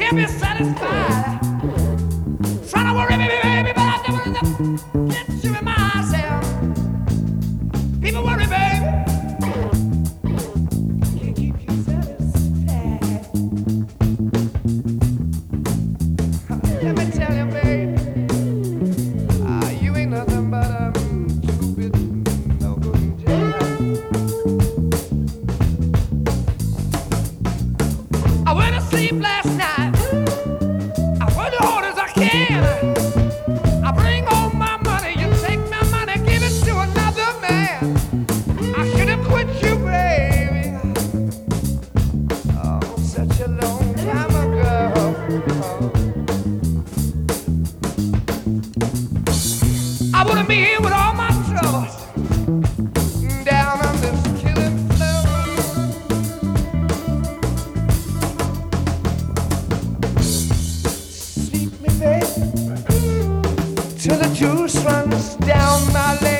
can't be satisfied. Trying to worry me, baby, but I never get you in myself. People worry, baby. Can't keep you satisfied. Let me tell you, baby, you ain't nothing but a stupid, no good jail. I went to sleep last night. I worked as hard as I can. I bring home my money. You take my money, give it to another man. I should have quit you, baby. Oh, such a long time ago. I wouldn't be here with all my troubles down on this killing floor. Sleep me, baby, till the juice runs down my leg.